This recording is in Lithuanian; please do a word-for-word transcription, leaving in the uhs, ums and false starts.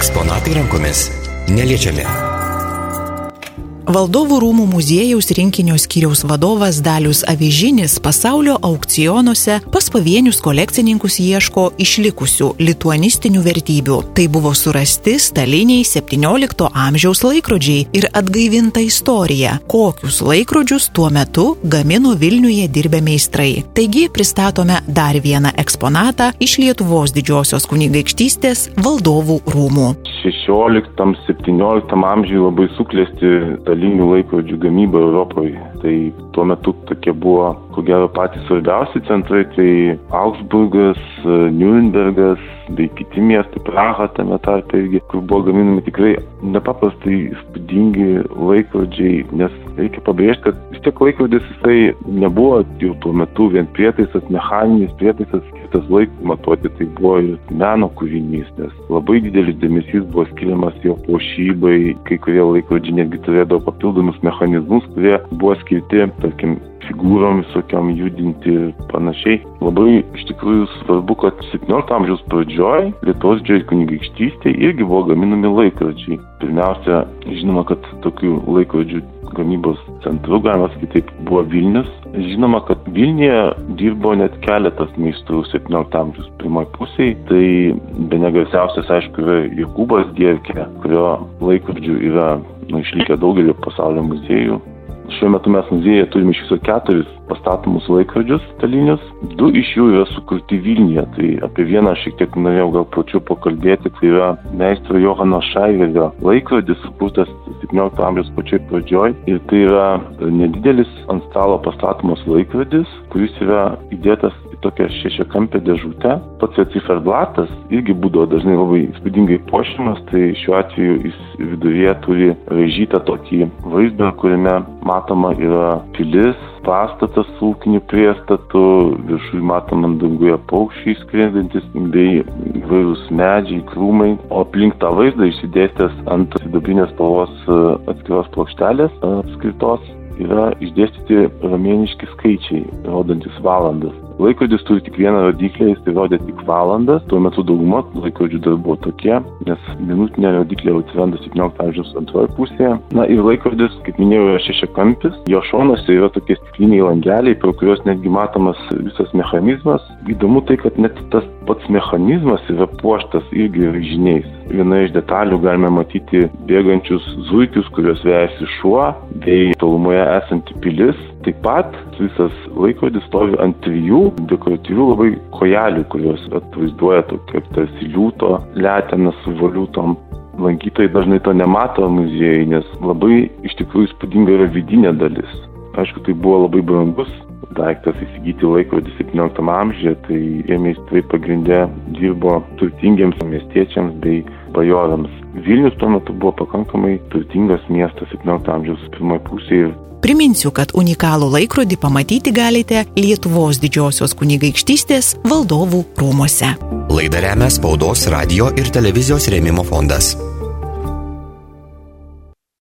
Eksponatai rankomis neliečiami. Valdovų rūmų muziejaus rinkinio skyriaus vadovas Dalius Avižinis pasaulio aukcionuose pas pavienius kolekcininkus ieško išlikusių lituanistinių vertybių. Tai buvo surasti staliniai septyniolikto amžiaus laikrodžiai ir atgaivinta istorija, kokius laikrodžius tuo metu gamino Vilniuje dirbę meistrai. Taigi pristatome dar vieną eksponatą iš Lietuvos didžiosios kunigaikštystės valdovų rūmų. šešioliktam septynioliktam amžiui labai suklesti stalinių laikrodžių gamyba Europoje. Tai tuo metu tokie buvo, ko gero, patys svarbiausi centrai, tai Augsburgas, Niurnbergas, bei kiti miestai, Praha tame tarpe irgi, kur buvo gaminami tikrai nepaprastai įspūdingi laikrodžiai, nes reikia pabrėžti, kad vis tiek laikrodis jisai nebuvo jau tuo metu vien prietaisas, mechaninis prietaisas, skirtas laikui matuoti, tai buvo ir meno kūrinys, nes labai didelis dėmesys buvo skiriamas jo puošybai, kai kurie laikrodžiai netgi turėdavo papildomus mechanizmus, kurie buvo skirti, tarkim, figūrom visokiam judinti ir panašiai. Labai iš tikrųjų svarbu, kad septyniolikto amžiaus pradžioj Lietuvos didžioji kunigaikštystė irgi buvo gaminami laikrodžiai. Pirmiausia, žinoma, kad tokių laikrodžių gamybos centrų, galima sakyti, taip, buvo Vilnius. Žinoma, kad Vilniuje dirbo net keletas meistrų septyniolikto amžiaus pirmoje pusėje. Tai bene garsiausias, aišku, yra Jokūbas Dierkė, kurio laikrodžių yra nu, išlikę daugelio pasaulio muziejų. Šiuo metu mes muziejuje turime iš viso keturis pastatomus laikrodžius stalinius. Du iš jų yra sukurti Vilniuje. Tai apie vieną šiek tiek norėjau gal plačiau pakalbėti. Tai yra meistro Johano Šaiverio laikrodis, sukurtas septyniolikto amžiaus pačioj pradžioj. Ir tai yra nedidelis ant stalo pastatomas laikrodis, kuris yra įdėtas į tokią šešiakampę dėžutę. Pats jo ciferblatas irgi būdavo dažnai labai įspūdingai puošiamas. Tai šiuo atveju jis viduryje turi raižytą tokį vaizdą, kuriame matoma yra pilis, pastatas su ūkiniu priestatu, viršui matoma danguje paukščiai skrendantis bei įvairūs medžiai, krūmai, o aplink tą vaizdą išsidėstęs ant sidabrinės spalvos atskiros plokštelės apskritos yra išdėstyti romėniški skaičiai, rodantis valandas. Laikrodis turi tik vieną rodiklę, jis tai rodė tik valandas. Tuo metu dauguma laikrodžių dar buvo tokie, nes minutinė rodiklė jau atsiranda septyniolikto amžiaus antroje pusėje. Na ir laikrodis, kaip minėjau, yra šešiakampis. Jo šonuose yra tokie stikliniai langeliai, pro kuriuos netgi matomas visas mechanizmas. Įdomu tai, kad net tas pats mechanizmas yra puoštas irgi raižiniais. Viena iš detalių galime matyti bėgančius zuikius, kuriuos vejasi šuo, bei tolumoje esanti pilis. Taip pat visas laikrodis stovi ant trijų dekoratyvių labai kojelių, kurios atvaizduoja tokia tarsi liūto leteną su voliutom. Lankytojai dažnai to nemato muziejai, nes labai iš tikrųjų įspūdinga yra vidinė dalis. Aišku, tai buvo labai brangus daiktas įsigyti laikrodį septynioliktam amžiuje, tai jie meistrai pagrinde dirbo turtingiems miestiečiams bei bajorams. Vilnius tuo metu buvo pakankamai turtingas miestas septyniolikto amžiaus pirmoje pusėje. Priminsiu, kad unikalų laikrodį pamatyti galite Lietuvos didžiosios kunigaikštystės valdovų rūmuose. Laidą remia Spaudos, radio ir televizijos rėmimo fondas.